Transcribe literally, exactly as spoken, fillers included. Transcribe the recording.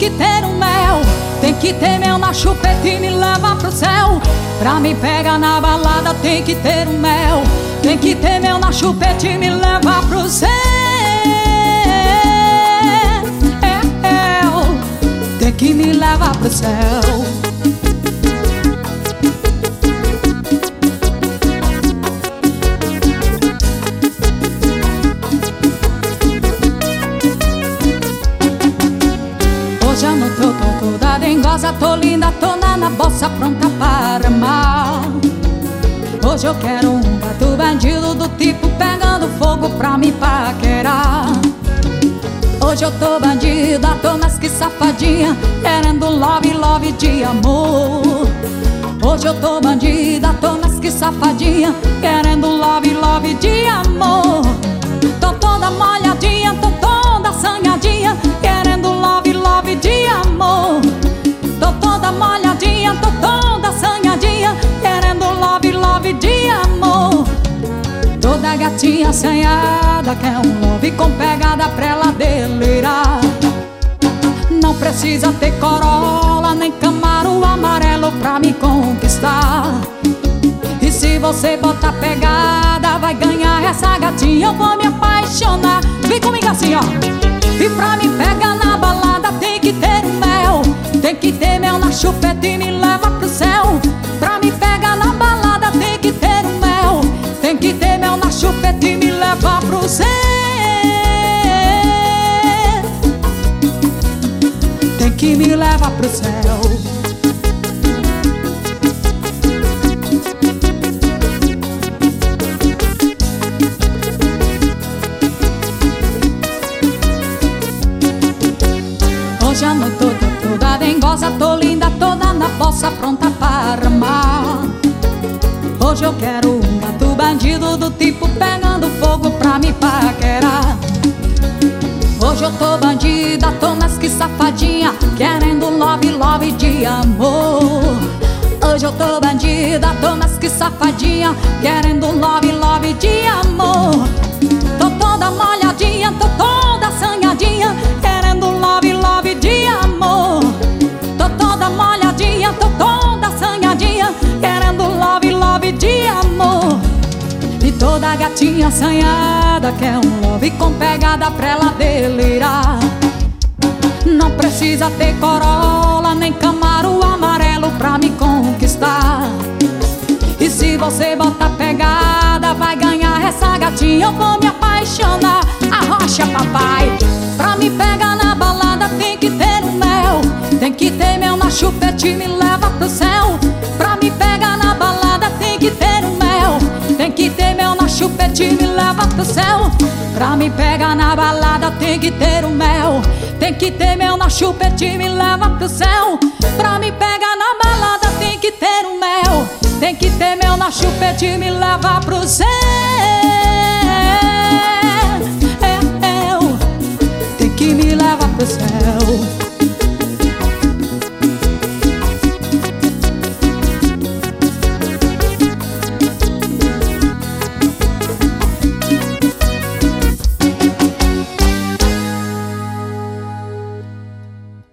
que ter um mel. Tem que ter mel na chupeta e me leva pro céu. Pra me pegar na balada tem que ter um mel. Tem que ter mel na chupeta e me leva pro céu. Tem que me levar pro céu. Hoje eu não tô, tô toda dengosa, tô linda, tô na, na bossa pronta para amar. Hoje eu quero um gato bandido do tipo pegando fogo pra me paquerar. Hoje eu tô bandida, tô mais que safadinha, querendo love, love de amor. Hoje eu tô bandida, tô mais que safadinha, querendo love, love de amor. Tô toda molhadinha, tô toda assanhadinha, querendo love, love de amor. Tô toda molhadinha, tô toda assanhadinha, querendo love, love de amor. Toda gatinha assanhada quer um love com pegada pra ela delirar. Não precisa ter Corolla nem Camaro amarelo pra me conquistar. E se você botar pegada vai ganhar essa gatinha, eu vou me apaixonar. Vem comigo assim, ó. E pra me pegar na balada tem que ter um mel. Tem que ter mel na chupeta e me leva pro céu. Pra me pegar na balada tem que ter um mel. Tem que ter mel na chupeta e me leva pro céu. Tem que me levar pro céu. Hoje eu não tô, tô toda dengosa, tô linda, toda na bossa pronta para amar. Hoje eu quero um gato bandido do tipo pegando fogo pra me paquerar. Hoje eu tô bandida, tô mais que safadinha, querendo love, love de amor. Hoje eu tô bandida, tô mais que safadinha, querendo love, love de amor. Tô toda molhadinha, tô toda assanhadinha, querendo love, love de amor. Tô toda molhadinha, tô toda assanhadinha, querendo love, love de amor. E toda gatinha assanhada quer um love com pegada pra ela delirar. Não precisa ter Corolla nem Camaro amarelo pra me conquistar. E se você botar pegada vai ganhar essa gatinha, eu vou me apaixonar. Arrocha, papai. Pra me pegar na balada tem que ter um mel. Tem que ter mel na chupeta e me leva pro céu. Pra me pegar na balada tem que ter um mel. Tem que ter mel na chupeta e me leva pro céu. Pra me pegar na balada tem que ter um mel. Tem que ter mel na chupeta e me leva pro céu. Pra me pegar na balada tem que ter um mel. Tem que ter mel na chupeta e me leva pro céu.